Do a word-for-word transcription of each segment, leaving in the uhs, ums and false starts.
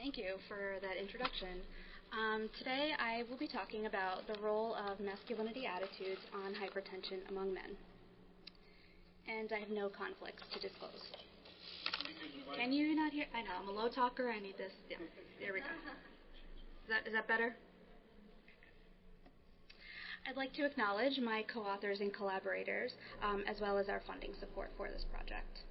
Thank you for that introduction. Um, today I will be talking about the role of masculinity attitudes on hypertension among men. And I have no conflicts to disclose. Can you not hear? I know, I'm a low talker. I need this. Yeah, there we go. Is that, is that better? I'd like to acknowledge my co-authors and collaborators, um, as well as our funding support for this project.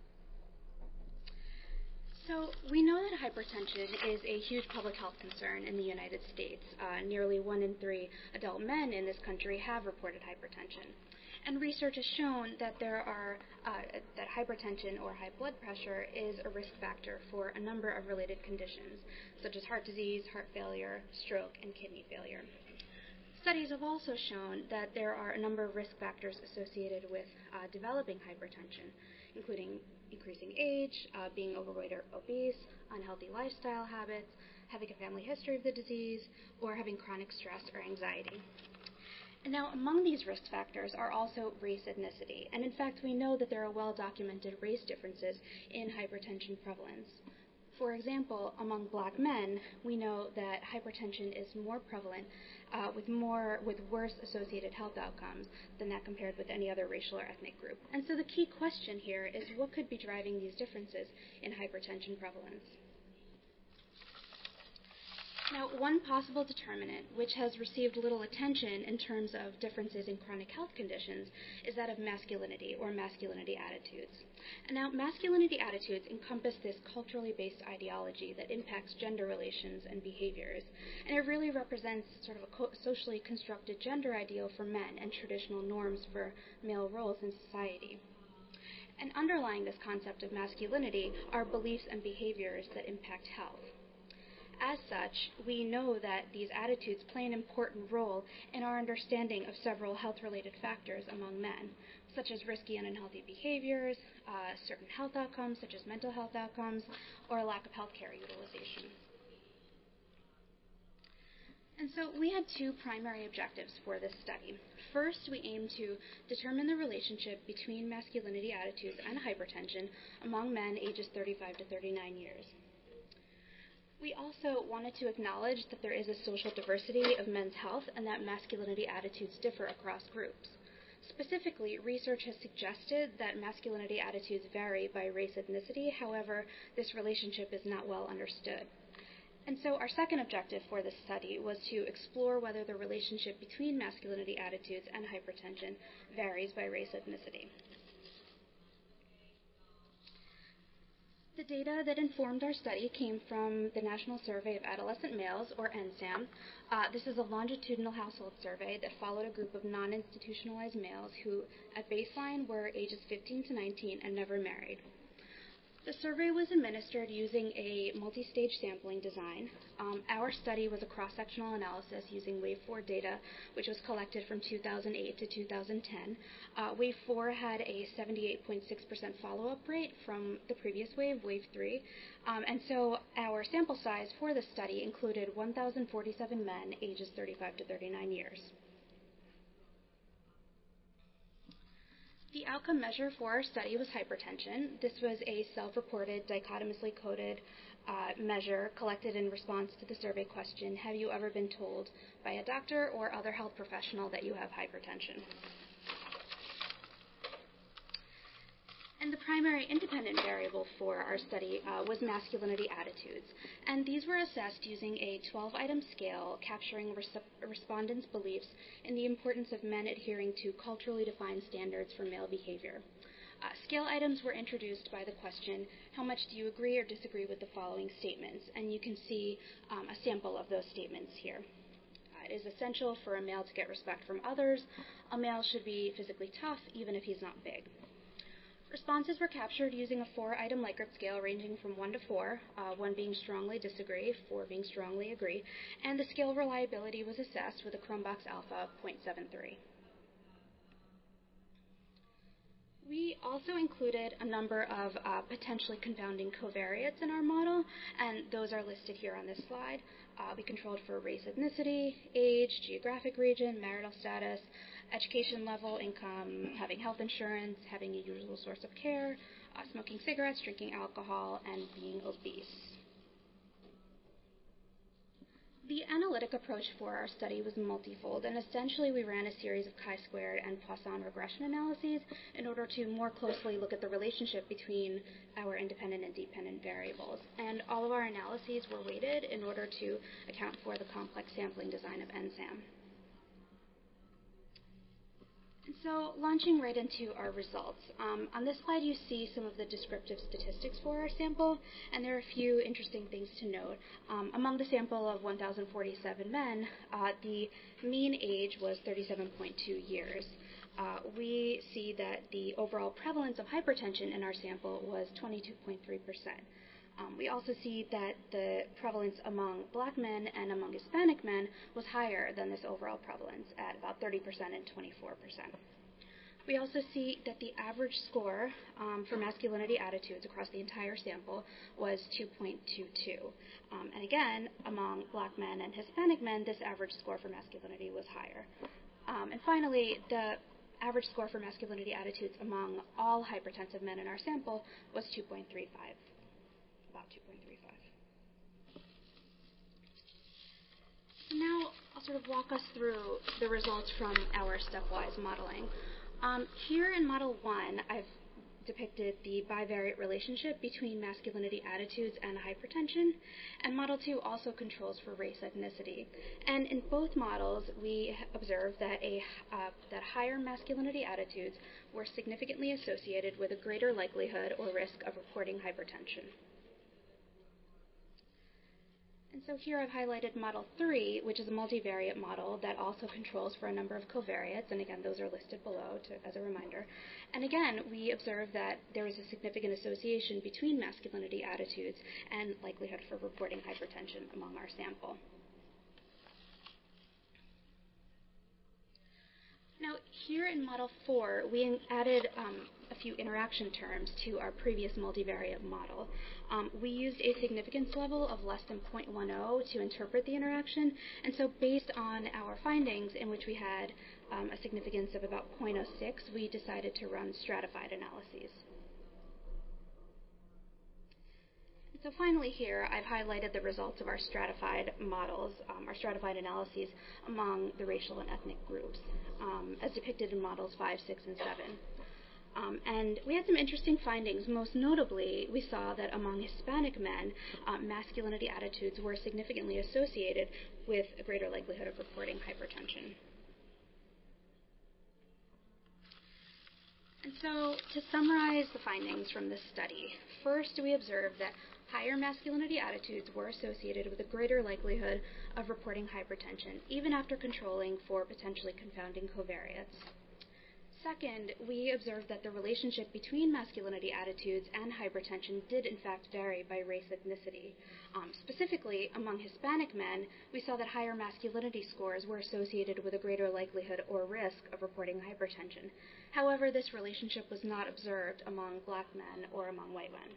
So we know that hypertension is a huge public health concern in the United States. Uh, nearly one in three adult men in this country have reported hypertension. And research has shown that there are uh, that hypertension or high blood pressure is a risk factor for a number of related conditions, such as heart disease, heart failure, stroke, and kidney failure. Studies have also shown that there are a number of risk factors associated with uh, developing hypertension, including increasing age, uh, being overweight or obese, unhealthy lifestyle habits, having a family history of the disease, or having chronic stress or anxiety. And now, among these risk factors are also race ethnicity. And in fact, we know that there are well-documented race differences in hypertension prevalence. For example, among black men, we know that hypertension is more prevalent uh, with more with worse associated health outcomes than that compared with any other racial or ethnic group. And so the key question here is what could be driving these differences in hypertension prevalence? Now, one possible determinant, which has received little attention in terms of differences in chronic health conditions, is that of masculinity or masculinity attitudes. And now, masculinity attitudes encompass this culturally based ideology that impacts gender relations and behaviors, and it really represents sort of a co- socially constructed gender ideal for men and traditional norms for male roles in society. And underlying this concept of masculinity are beliefs and behaviors that impact health. As such, we know that these attitudes play an important role in our understanding of several health-related factors among men, such as risky and unhealthy behaviors, uh, certain health outcomes, such as mental health outcomes, or a lack of health care utilization. And so we had two primary objectives for this study. First, we aimed to determine the relationship between masculinity attitudes and hypertension among men ages thirty-five to thirty-nine years. We also wanted to acknowledge that there is a social diversity of men's health and that masculinity attitudes differ across groups. Specifically, research has suggested that masculinity attitudes vary by race ethnicity. However, this relationship is not well understood. And so our second objective for this study was to explore whether the relationship between masculinity attitudes and hypertension varies by race ethnicity. The data that informed our study came from the National Survey of Adolescent Males, or N SAM. Uh, this is a longitudinal household survey that followed a group of non-institutionalized males who, at baseline, were ages fifteen to nineteen and never married. The survey was administered using a multi-stage sampling design. Um, our study was a cross-sectional analysis using wave four data, which was collected from two thousand eight to two thousand ten. Uh, wave four had a seventy-eight point six percent follow-up rate from the previous wave, wave three. Um, and so our sample size for the study included one thousand forty-seven men ages thirty-five to thirty-nine years. The outcome measure for our study was hypertension. This was a self-reported, dichotomously coded uh, measure collected in response to the survey question, have you ever been told by a doctor or other health professional that you have hypertension? And the primary independent variable for our study uh, was masculinity attitudes. And these were assessed using a twelve-item scale capturing res- respondents' beliefs in the importance of men adhering to culturally defined standards for male behavior. Uh, scale items were introduced by the question, how much do you agree or disagree with the following statements? And you can see um, a sample of those statements here. Uh, it is essential for a male to get respect from others. A male should be physically tough, even if he's not big. Responses were captured using a four-item Likert scale ranging from one to four, uh, one being strongly disagree, four being strongly agree, and the scale reliability was assessed with a Cronbach's alpha of zero point seven three. We also included a number of uh, potentially confounding covariates in our model, and those are listed here on this slide. Uh, we controlled for race, ethnicity, age, geographic region, marital status, education level, income, having health insurance, having a usual source of care, uh, smoking cigarettes, drinking alcohol, and being obese. The analytic approach for our study was multifold, and essentially we ran a series of chi-squared and Poisson regression analyses in order to more closely look at the relationship between our independent and dependent variables. And all of our analyses were weighted in order to account for the complex sampling design of N SAM. And so, launching right into our results. Um, on this slide, you see some of the descriptive statistics for our sample, and there are a few interesting things to note. Um, among the sample of one thousand forty-seven men, uh, the mean age was thirty-seven point two years. Uh, we see that the overall prevalence of hypertension in our sample was twenty-two point three percent. Um, we also see that the prevalence among black men and among Hispanic men was higher than this overall prevalence at about thirty percent and twenty-four percent. We also see that the average score um, for masculinity attitudes across the entire sample was two point two two. Um, and again, among black men and Hispanic men, this average score for masculinity was higher. Um, and finally, the average score for masculinity attitudes among all hypertensive men in our sample was two point three five. About two point three five. So now I'll sort of walk us through the results from our stepwise modeling. Um, here in Model one, I've depicted the bivariate relationship between masculinity attitudes and hypertension, and Model two also controls for race ethnicity. And in both models, we observed that, a, uh, that higher masculinity attitudes were significantly associated with a greater likelihood or risk of reporting hypertension. And so here I've highlighted Model three, which is a multivariate model that also controls for a number of covariates, and again, those are listed below to, as a reminder. And again, we observe that there is a significant association between masculinity attitudes and likelihood for reporting hypertension among our sample. Now, here in Model four, we added um, a few interaction terms to our previous multivariate model. Um, we used a significance level of less than zero point one zero to interpret the interaction, and so based on our findings, in which we had um, a significance of about zero point zero six, we decided to run stratified analyses. So finally here, I've highlighted the results of our stratified models, um, our stratified analyses among the racial and ethnic groups, um, as depicted in models five, six, and seven. Um, and we had some interesting findings. Most notably, we saw that among Hispanic men, um, masculinity attitudes were significantly associated with a greater likelihood of reporting hypertension. And so, to summarize the findings from this study, first we observed that higher masculinity attitudes were associated with a greater likelihood of reporting hypertension, even after controlling for potentially confounding covariates. Second, we observed that the relationship between masculinity attitudes and hypertension did in fact vary by race ethnicity. Um, specifically, among Hispanic men, we saw that higher masculinity scores were associated with a greater likelihood or risk of reporting hypertension. However, this relationship was not observed among black men or among white men.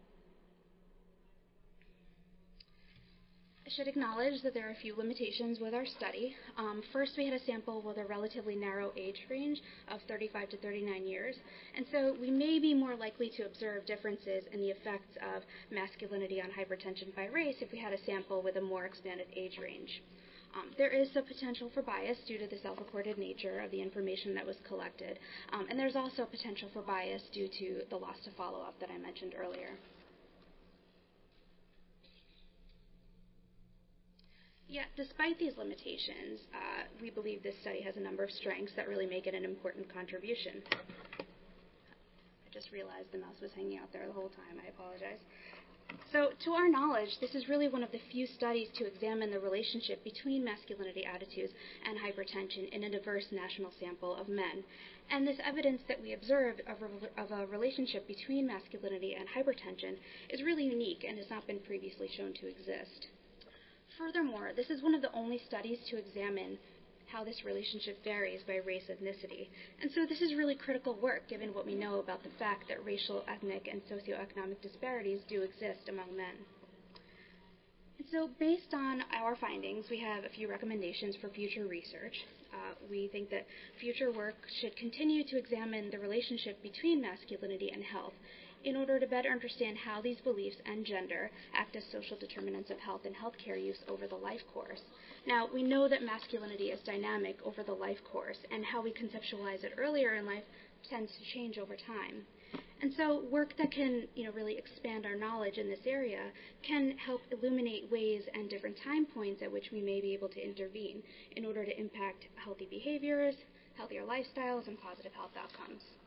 I should acknowledge that there are a few limitations with our study. Um, first, we had a sample with a relatively narrow age range of thirty-five to thirty-nine years, and so we may be more likely to observe differences in the effects of masculinity on hypertension by race if we had a sample with a more expanded age range. Um, there is some potential for bias due to the self-reported nature of the information that was collected, um, and there's also potential for bias due to the loss to follow-up that I mentioned earlier. Yet, despite these limitations, uh, we believe this study has a number of strengths that really make it an important contribution. I just realized the mouse was hanging out there the whole time. I apologize. So, to our knowledge, this is really one of the few studies to examine the relationship between masculinity attitudes and hypertension in a diverse national sample of men. And this evidence that we observed of, re- of a relationship between masculinity and hypertension is really unique and has not been previously shown to exist. Furthermore, this is one of the only studies to examine how this relationship varies by race ethnicity. And so this is really critical work given what we know about the fact that racial, ethnic, and socioeconomic disparities do exist among men. And so based on our findings, we have a few recommendations for future research. Uh, we think that future work should continue to examine the relationship between masculinity and health, in order to better understand how these beliefs and gender act as social determinants of health and healthcare use over the life course. Now, we know that masculinity is dynamic over the life course, and how we conceptualize it earlier in life tends to change over time. And so work that can, you know, really expand our knowledge in this area can help illuminate ways and different time points at which we may be able to intervene in order to impact healthy behaviors, healthier lifestyles, and positive health outcomes.